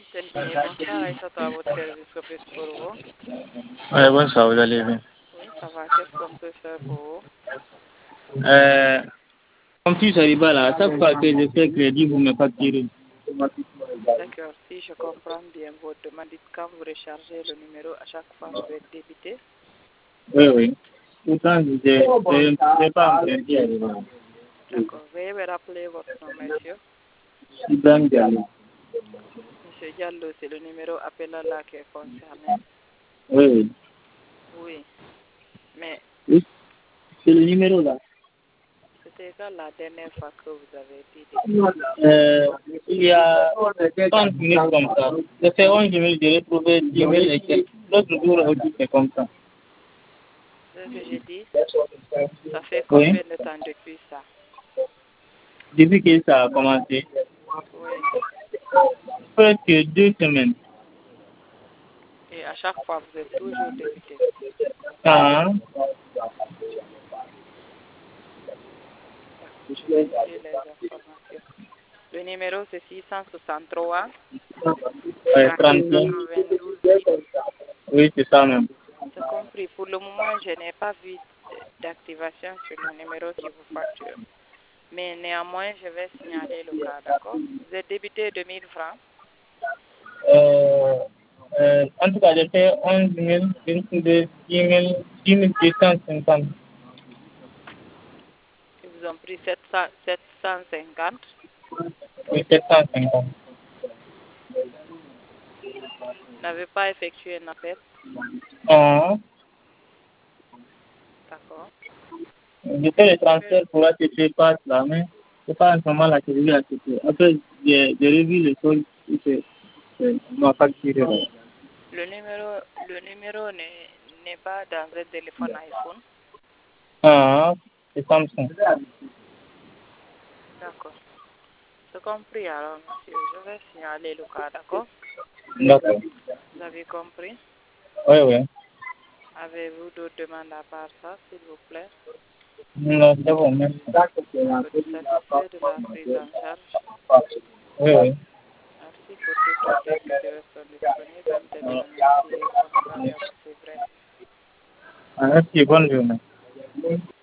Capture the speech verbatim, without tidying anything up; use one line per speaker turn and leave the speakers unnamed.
C'est bien, bonsoir Aïssatou, à votre service, que puis-je pour vous?
Ouais, bonsoir, vous allez bien.
Oui, ça va, qu'est-ce qu'on peut faire pour vous?
Euh, comme si j'arrive là, à chaque fois que je fais crédit, vous me facturez.
D'accord, si je comprends bien votre demande, dites quand vous rechargez le numéro, à chaque fois vous êtes débité.
Oui, oui. Pourtant, je je n'ai pas emprunté à arriver.
D'accord, veuillez me rappeler votre nom, monsieur.
Ibrahim Diallo.
Monsieur Diallo, c'est le numéro appelant là qui est concerné.
Oui, oui.
Oui, mais
Oui, c'est le numéro là.
c'était quand la dernière fois que vous avez été débité?
Euh, il y a trente minutes comme ça. J'ai fait onze minutes, j'ai retrouvé dix mille et quelques. L'autre jour aussi, c'est comme ça.
C'est ce que j'ai dit. Ça fait
Oui.
combien de temps depuis ça?
Depuis que ça a commencé,
Oui,
presque deux semaines.
et à chaque fois vous êtes toujours débité.
Ah,
D'accord, je vais écrire les informations. Le numéro c'est six cent soixante-trois
ouais,
trente-deux
trente-deux.
quatre-vingt-douze dix.
Oui, c'est ça même.
C'est compris. Pour le moment, je n'ai pas vu d'activation sur le numéro qui vous facture. Mais néanmoins, je vais signaler le cas, d'accord? Vous êtes débité de mille francs.
Euh, euh, en tout cas, j'ai fait onze mille, une de dix mille, dix mille six cent cinquante.
Ils vous ont pris sept cent cinquante.
Oui, sept cent cinquante.
Vous n'avez pas effectué un appel,
Ah,
d'accord?
j'ai fait le transfert pour acheter passe là, mais c'est pas en ce moment là que je vais acheter. Après, j'ai j'ai revu les choses et c'est c'est ma facture.
Le numéro, le numéro n'est n'est pas dans un téléphone iPhone.
Ah, c'est Samsung.
D'accord. C'est compris alors, monsieur. Je vais signaler le cas, d'accord?
D'accord.
Vous avez compris?
Oui, oui.
Avez-vous d'autres demandes à part ça, s'il vous plaît?
Non, c'est bon, merci.
Vous êtes satisfait de la prise en charge?
Oui, oui.
Merci pour toutes les lignes qui restent disponibles. M T N, merci et bonne soirée à vous, c'est vrai.
Ah, merci, bonne journée.